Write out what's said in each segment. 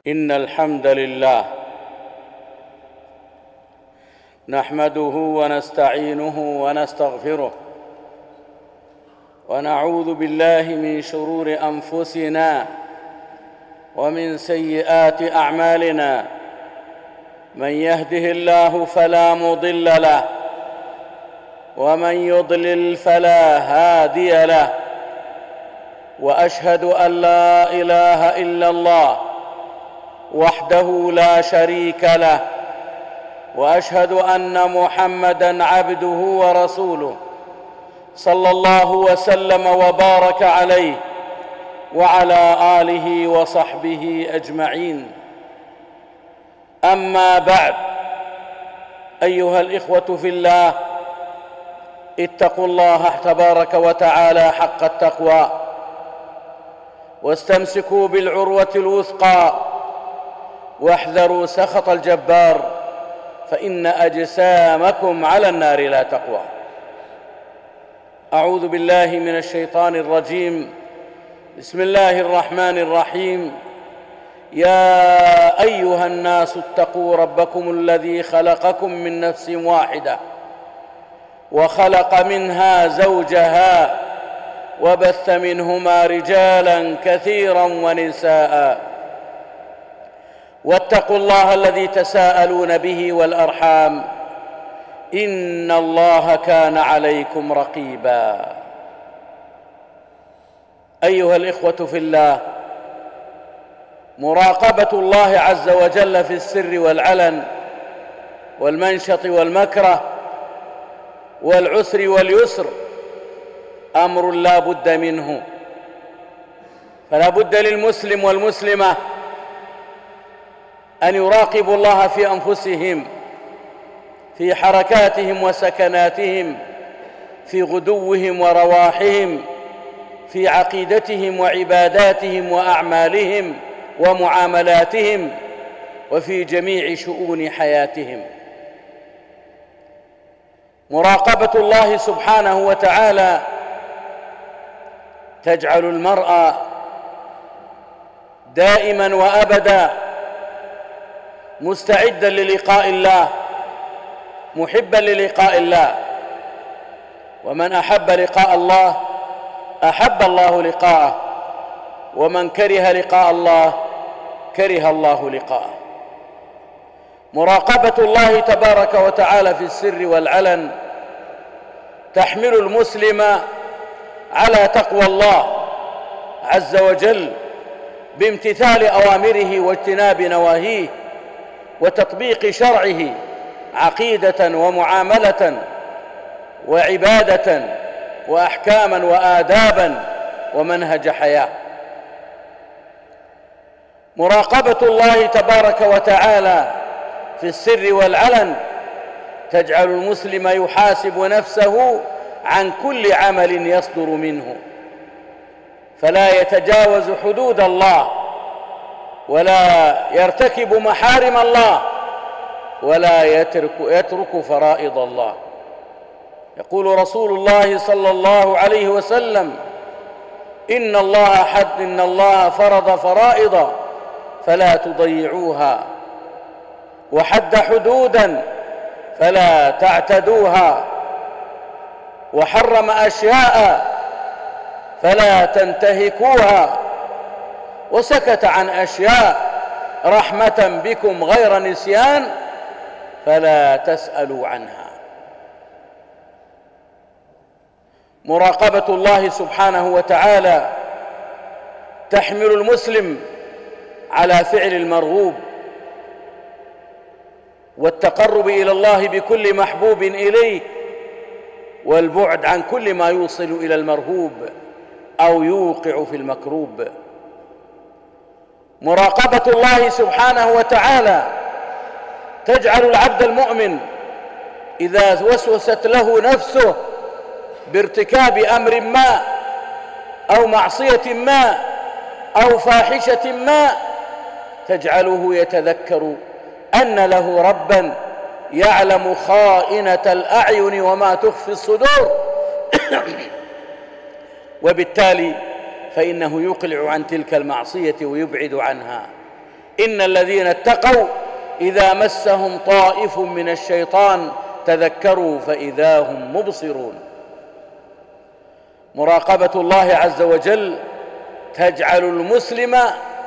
إن الحمد لله نحمده ونستعينه ونستغفره ونعوذ بالله من شرور أنفسنا ومن سيئات أعمالنا. من يهده الله فلا مضل له ومن يضلل فلا هادي له، وأشهد أن لا إله إلا الله وحده لا شريك له، وأشهد أن محمدًا عبده ورسوله صلى الله وسلم وبارك عليه وعلى آله وصحبه أجمعين. أما بعد، أيها الإخوة في الله، اتقوا الله تبارك وتعالى حق التقوى، واستمسكوا بالعروة الوثقى، واحذروا سخط الجبار، فإن أجسامكم على النار لا تقوى. أعوذ بالله من الشيطان الرجيم. بسم الله الرحمن الرحيم. يا أيها الناس اتقوا ربكم الذي خلقكم من نفس واحدة وخلق منها زوجها وبث منهما رجالا كثيرا ونساء، واتقوا الله الذي تساءلون به والأرحام، إن الله كان عليكم رقيبا. أيها الإخوة في الله، مراقبة الله عز وجل في السر والعلن والمنشط والمكره والعسر واليسر أمر لا بد منه، فلا بد للمسلم والمسلمة أن يراقبوا الله في أنفسهم، في حركاتهم وسكناتهم، في غدوهم ورواحهم، في عقيدتهم وعباداتهم وأعمالهم ومعاملاتهم، وفي جميع شؤون حياتهم. مراقبة الله سبحانه وتعالى تجعل المرء دائما وأبدا مستعدا للقاء الله، محبا للقاء الله. ومن أحب لقاء الله أحب الله لقاءه، ومن كره لقاء الله كره الله لقاءه. مراقبة الله تبارك وتعالى في السر والعلن تحمل المسلم على تقوى الله عز وجل بامتثال أوامره واجتناب نواهيه وتطبيق شرعه عقيدة ومعاملة وعبادة وأحكاما وآدابا ومنهج حياة. مراقبة الله تبارك وتعالى في السر والعلن تجعل المسلم يحاسب نفسه عن كل عمل يصدر منه، فلا يتجاوز حدود الله، ولا يرتكب محارم الله، ولا يترك فرائض الله. يقول رسول الله صلى الله عليه وسلم: إن الله فرض فرائض فلا تضيعوها، وحد حدودا فلا تعتدوها، وحرم أشياء فلا تنتهكوها، وسكت عن أشياء رحمة بكم غير نسيان فلا تسألوا عنها. مراقبة الله سبحانه وتعالى تحمل المسلم على فعل المرغوب والتقرب إلى الله بكل محبوب إليه، والبعد عن كل ما يوصل إلى المرهوب أو يوقع في المكروب. مراقبة الله سبحانه وتعالى تجعل العبد المؤمن إذا وسوست له نفسه بارتكاب أمر ما أو معصية ما أو فاحشة ما تجعله يتذكر أن له ربا يعلم خائنة الأعين وما تخفي الصدور وبالتالي فإنه يقلع عن تلك المعصية ويبعد عنها إن الذين اتقوا إذا مسهم طائف من الشيطان تذكروا فإذا هم مبصرون. مراقبة الله عز وجل تجعل المسلم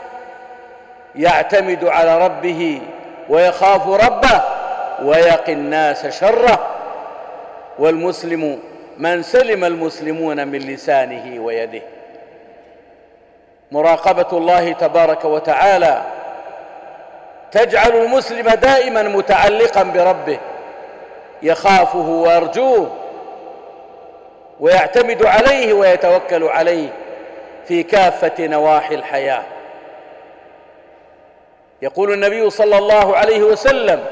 يعتمد على ربه ويخاف ربه ويقي الناس شره، والمسلم من سلم المسلمون من لسانه ويده. مراقبة الله تبارك وتعالى تجعل المسلم دائما متعلقا بربه، يخافه ويرجوه ويعتمد عليه ويتوكل عليه في كافة نواحي الحياة. يقول النبي صلى الله عليه وسلم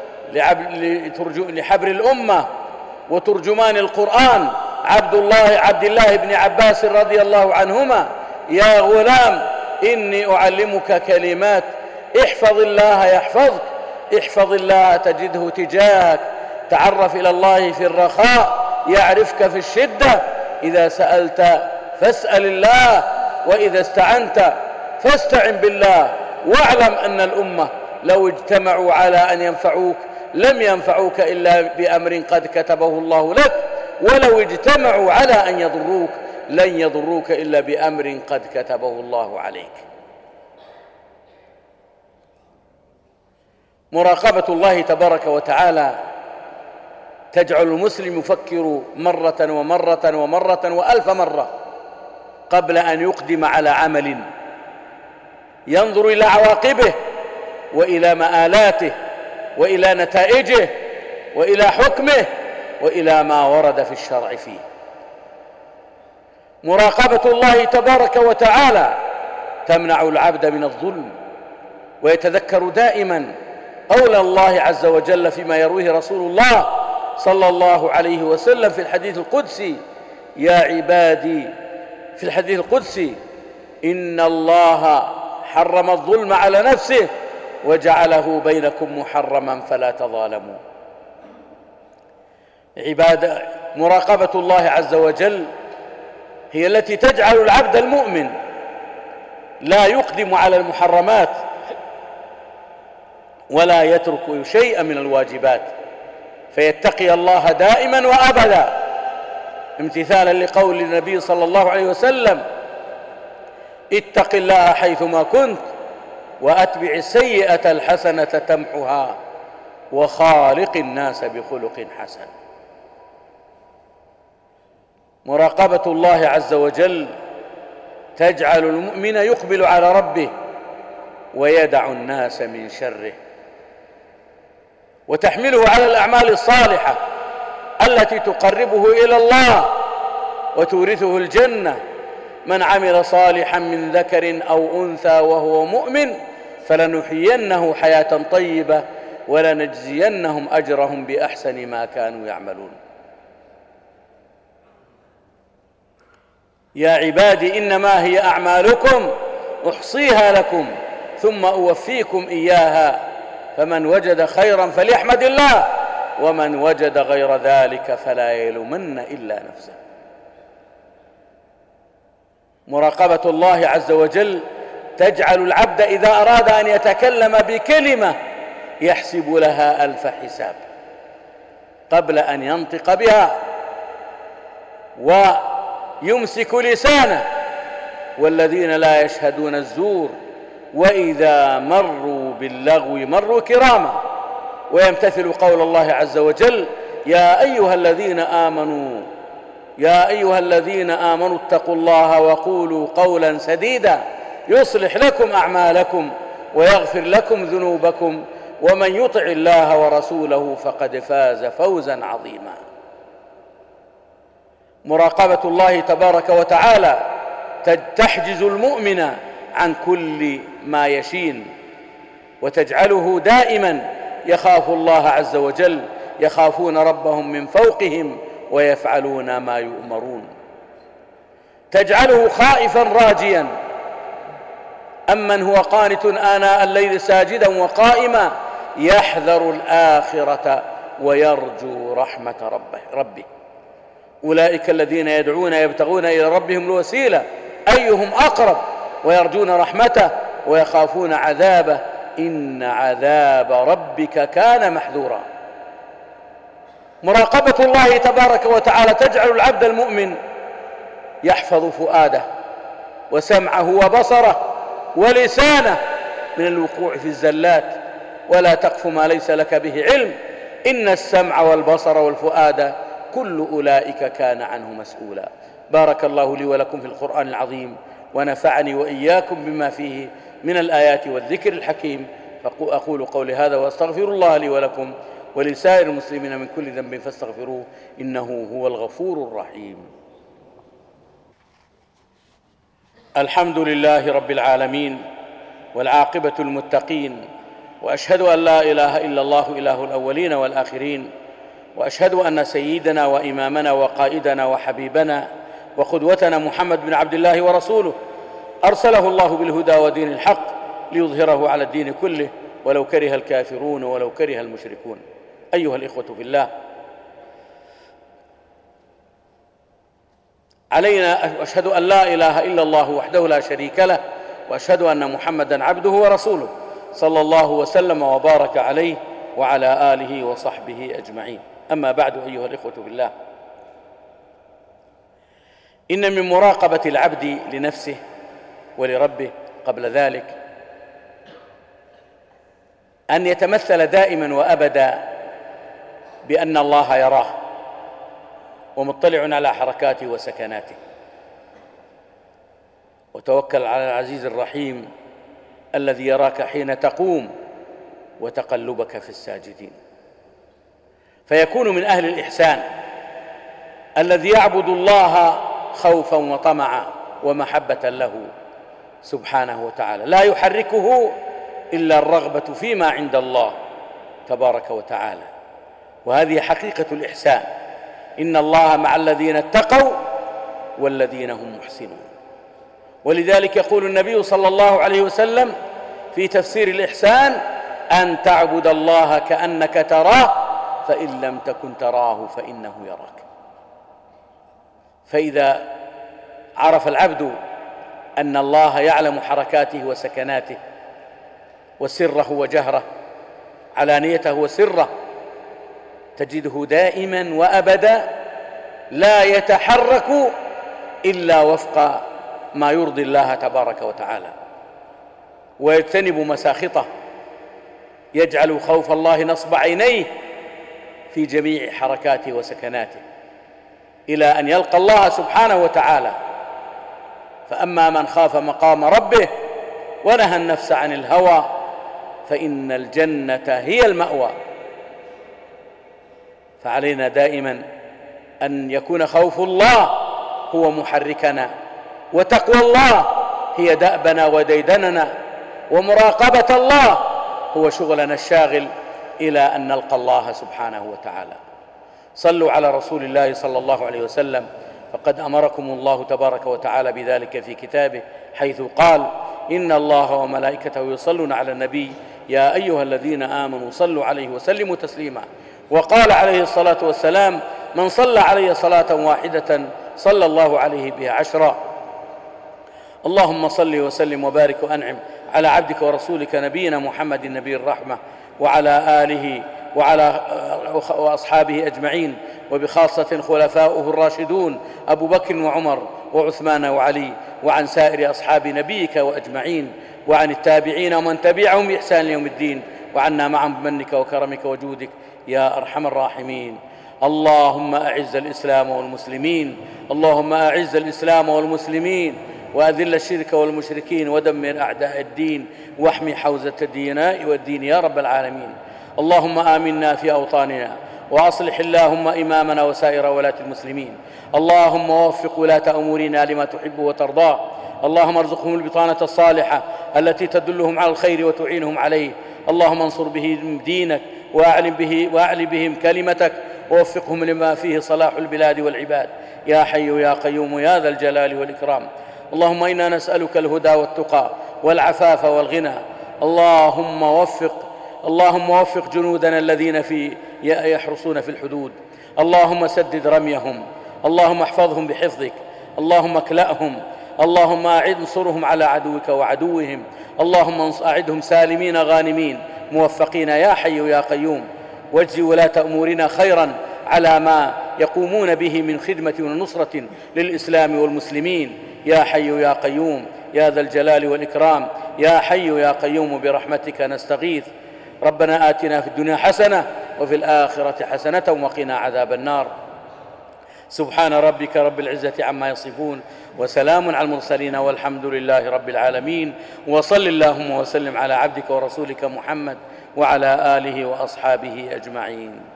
لحبر الأمة وترجمان القرآن عبد الله بن عباس رضي الله عنهما: يا غلام إني أعلمك كلمات احفظ الله يحفظك، احفظ الله تجده تجاهك، تعرف إلى الله في الرخاء يعرفك في الشدة، إذا سألت فاسأل الله، وإذا استعنت فاستعن بالله، واعلم أن الأمة لو اجتمعوا على أن ينفعوك لم ينفعوك إلا بأمر قد كتبه الله لك، ولو اجتمعوا على أن يضروك لن يضروك إلا بأمر قد كتبه الله عليك. مراقبة الله تبارك وتعالى تجعل المسلم يفكر مرة ومرة ومرة وألف مرة قبل أن يقدم على عمل، ينظر إلى عواقبه وإلى مآلاته وإلى نتائجه وإلى حكمه وإلى ما ورد في الشرع فيه. مراقبة الله تبارك وتعالى تمنع العبد من الظلم، ويتذكر دائما قول الله عز وجل فيما يرويه رسول الله صلى الله عليه وسلم في الحديث القدسي: يا عبادي، في الحديث القدسي: إن الله حرم الظلم على نفسه وجعله بينكم محرما فلا تظالموا. مراقبة الله عز وجل هي التي تجعل العبد المؤمن لا يقدم على المحرمات ولا يترك شيئا من الواجبات، فيتقي الله دائما وأبدا، امتثالا لقول النبي صلى الله عليه وسلم: اتق الله حيثما كنت وأتبع السيئة الحسنة تمحها وخالق الناس بخلق حسن. مراقبة الله عز وجل تجعل المؤمن يقبل على ربه ويدع الناس من شره، وتحمله على الأعمال الصالحة التي تقربه إلى الله وتورثه الجنة. من عمل صالحا من ذكر أو أنثى وهو مؤمن فلنحيينه حياة طيبة ولنجزينهم أجرهم بأحسن ما كانوا يعملون. يا عبادي إنما هي أعمالكم أحصيها لكم ثم أوفيكم إياها، فمن وجد خيرا فليحمد الله ومن وجد غير ذلك فلا يلومن إلا نفسه. مراقبة الله عز وجل تجعل العبد إذا أراد أن يتكلم بكلمة يحسب لها 1000 حساب قبل أن ينطق بها، ويمسك لسانه، والذين لا يشهدون الزور وإذا مروا باللغو مروا كراما، ويمتثل قول الله عز وجل: يا أيها الذين آمنوا اتقوا الله وقولوا قولا سديدا يصلح لكم أعمالكم ويغفر لكم ذنوبكم ومن يطع الله ورسوله فقد فاز فوزا عظيما. مراقبة الله تبارك وتعالى تحجز المؤمن عن كل ما يشين، وتجعله دائما يخاف الله عز وجل، يخافون ربهم من فوقهم ويفعلون ما يؤمرون. تجعله خائفا راجيا، أمن هو قانت آناء الليل ساجدا وقائما يحذر الآخرة ويرجو رحمة ربه. أولئك الذين يدعون يبتغون إلى ربهم الوسيلة أيهم أقرب ويرجون رحمته ويخافون عذابه إن عذاب ربك كان محذورا. مراقبة الله تبارك وتعالى تجعل العبد المؤمن يحفظ فؤاده وسمعه وبصره ولسانه من الوقوع في الزلات. ولا تقف ما ليس لك به علم، إن السمع والبصر والفؤاد كل أولئك كان عنه مسؤولا. بارك الله لي ولكم في القرآن العظيم، ونفعني وإياكم بما فيه من الآيات والذكر الحكيم. أقول قولي هذا وأستغفر الله لي ولكم ولسائر المسلمين من كل ذنب فاستغفروه إنه هو الغفور الرحيم. الحمد لله رب العالمين، والعاقبة المتقين، وأشهد أن لا إله إلا الله إله الأولين والآخرين، وأشهد أن سيدنا وإمامنا وقائدنا وحبيبنا وقدوتنا محمد بن عبد الله ورسوله أرسله الله بالهدى ودين الحق ليظهره على الدين كله ولو كره الكافرون ولو كره المشركون. أيها الإخوة في الله، علينا أشهد أن لا إله إلا الله وحده لا شريك له، وأشهد أن محمدًا عبده ورسوله صلى الله وسلم وبارك عليه وعلى آله وصحبه أجمعين. أما بعد، أيها الإخوة في الله، إن من مراقبة العبد لنفسه ولربه قبل ذلك أن يتمثل دائما وأبدا بأن الله يراه ومطلع على حركاته وسكناته، وتوكل على العزيز الرحيم الذي يراك حين تقوم وتقلبك في الساجدين، فيكون من أهل الإحسان الذي يعبد الله خوفا وطمعا ومحبة له سبحانه وتعالى، لا يحركه إلا الرغبة فيما عند الله تبارك وتعالى. وهذه حقيقة الإحسان، إن الله مع الذين اتقوا والذين هم محسنون. ولذلك يقول النبي صلى الله عليه وسلم في تفسير الإحسان: أن تعبد الله كأنك تراه فإن لم تكن تراه فإنه يراك. فإذا عرف العبد أن الله يعلم حركاته وسكناته وسره وجهره، علانيته وسره، تجده دائما وأبدا لا يتحرك إلا وفق ما يرضي الله تبارك وتعالى، ويجتنب مساخطه، يجعل خوف الله نصب عينيه في جميع حركاته وسكناته إلى أن يلقى الله سبحانه وتعالى. فأما من خاف مقام ربه ونهى النفس عن الهوى فإن الجنة هي المأوى. فعلينا دائما أن يكون خوف الله هو محركنا، وتقوى الله هي دأبنا وديدننا، ومراقبة الله هو شغلنا الشاغل إلى أن نلقى الله سبحانه وتعالى. صلوا على رسول الله صلى الله عليه وسلم، فقد أمركم الله تبارك وتعالى بذلك في كتابه، حيث قال: إن الله وملائكته يصلون على النبي يا أيها الذين آمنوا صلوا عليه وسلموا تسليما. وقال عليه الصلاة والسلام: من صلى علي صلاة واحدة صلى الله عليه بها 10. اللهم صل وسلم وبارك وأنعم على عبدك ورسولك نبينا محمد النبي الرحمة، وعلى آله وعلى وأصحابه أجمعين، وبخاصة خلفاؤه الراشدون أبو بكر وعمر وعثمان وعلي، وعن سائر أصحاب نبيك وأجمعين، وعن التابعين ومن تبعهم بإحسان يوم الدين، وعنا معهم بمنك وكرمك وجودك يا أرحم الراحمين. اللهم أعز الإسلام والمسلمين، اللهم أعز الإسلام والمسلمين، وأذل الشرك والمشركين، ودمر أعداء الدين، واحمي حوزة الديناء والدين يا رب العالمين. اللهم آمنا في أوطاننا، وأصلح اللهم إمامنا وسائر ولاة المسلمين. اللهم وفق ولاة أمورنا لما تحب وترضاه. اللهم ارزقهم البطانة الصالحة التي تدلهم على الخير وتعينهم عليه. اللهم انصر بهم دينك وأعل بهم كلمتك، ووفقهم لما فيه صلاح البلاد والعباد يا حي يا قيوم يا ذا الجلال والإكرام. اللهم إنا نسألك الهدى والتقى والعفاف والغنى. اللهم وفق جنودنا الذين يحرسون في الحدود. اللهم سدد رميهم، اللهم احفظهم بحفظك، اللهم اكلأهم، اللهم انصرهم على عدوك وعدوهم، اللهم أعدهم سالمين غانمين موفقين يا حي يا قيوم. واجزي ولاة أمورنا خيرا على ما يقومون به من خدمة ونصرة للإسلام والمسلمين يا حي يا قيوم يا ذا الجلال والإكرام. يا حي يا قيوم برحمتك نستغيث. ربنا آتنا في الدنيا حسنة وفي الآخرة حسنة وقنا عذاب النار. سبحان ربك رب العزة عما يصفون وسلام على المرسلين والحمد لله رب العالمين. وصل اللهم وسلم على عبدك ورسولك محمد وعلى آله وأصحابه أجمعين.